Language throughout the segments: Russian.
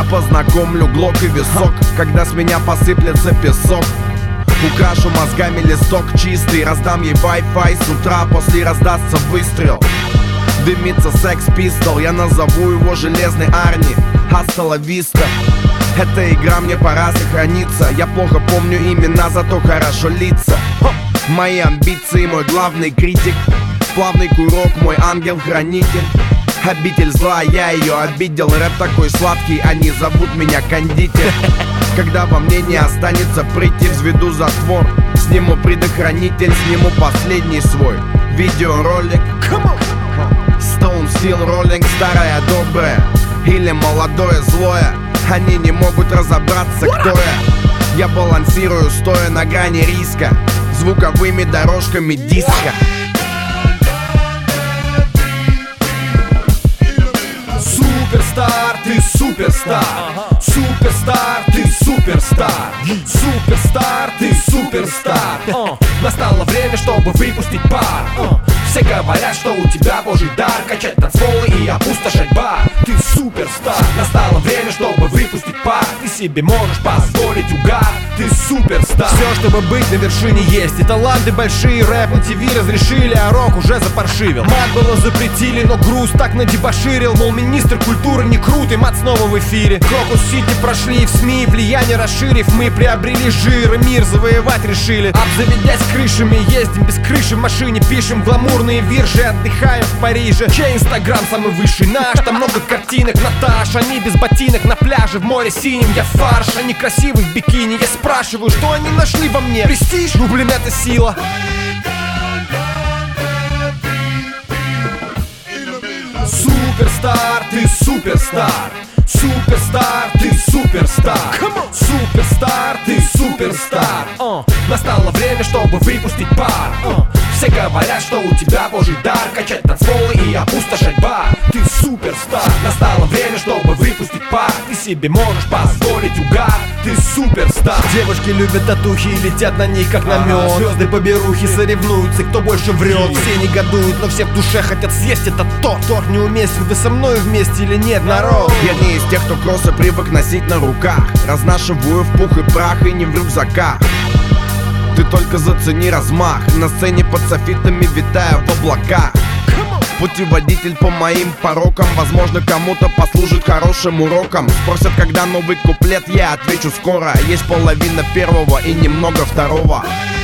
познакомлю глок и висок, когда с меня посыплется песок. Украшу мозгами листок чистый, раздам ей Wi-Fi с утра, после раздастся выстрел. Дымится Sex Pistol, я назову его Железный Арни. Hasta la vista. Эта игра, мне пора сохраниться. Я плохо помню имена, зато хорошо лица. Мои амбиции, мой главный критик. Плавный курок, мой ангел-хранитель. Обитель зла, я ее обидел. Рэп такой сладкий, они зовут меня кондитер. Когда во мне не останется прыти, взведу затвор. Сниму предохранитель, сниму последний свой видеоролик. Stone Steel Rolling, старая добрая или молодое злое. Они не могут разобраться, кто я. Я балансирую, стоя на грани риска, звуковыми дорожками диска. Суперстар, ты суперстар. Суперстар, ты суперстар. Суперстар, ты суперстар. Настало время, чтобы выпустить пар. Все говорят, что у тебя божий дар качать танцполы и опустошать бар. Ты суперстар. Настало время, чтобы выпустить пар. Ты себе можешь позволить угар. Ты суперстар. Все, чтобы быть на вершине есть. И таланты большие, рэп на ТВ разрешили, а рок уже запаршивил. Мат было запретили, но груз так надебоширил. Мол, министр культуры не крут, и мат снова в эфире. Крокус-Сити прошли в СМИ, влияние расширив. Мы приобрели жир, и мир завоевать решили. Обзаведясь крышами, ездим без крыши в машине. Пишем гламурные вирши, отдыхаем в Париже. Чей инстаграм самый высший наш? Там много картинок Наташ. Они без ботинок на пляже в море синим. Я фарш, они красивы в бикини. Я спрашиваю, что они нашли во мне? Престиж? Ну блин, это сила. Суперстар, ты суперстар. Суперстар, ты суперстар. Суперстар, ты суперстар. Настало время, чтобы выпустить пар. Все говорят, что у тебя божий дар качать танцполы и опустошать бар. Ты суперстар. Настало время, чтобы выпустить пар. Ты себе можешь позволить угар. Ты суперстар. Девушки любят татухи и летят на них как на мед. Звезды поберухи соревнуются, кто больше врет. Все негодуют, но все в душе хотят съесть этот торт. Торт неуместен, вы со мной вместе или нет, народ? Я не из тех, кто кроссы привык носить на руках. Разнашиваю в пух и прах и не в рюкзаках. Ты только зацени размах. На сцене под софитами витая в облаках. Путеводитель по моим порокам, возможно, кому-то послужит хорошим уроком. Спросят, когда новый куплет, я отвечу скоро. Есть половина первого и немного второго.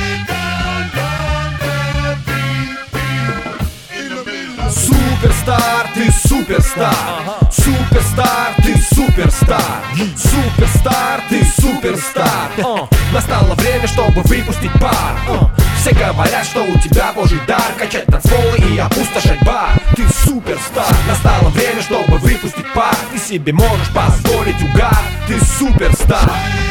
Суперстар, ты суперстар. Суперстар, ты суперстар. Суперстар, ты суперстар. Настало время, чтобы выпустить пар. Все говорят, что у тебя божий дар качать танцполы и опустошать бар. Ты суперстар. Настало время, чтобы выпустить пар. Ты себе можешь позволить угар. Ты суперстар.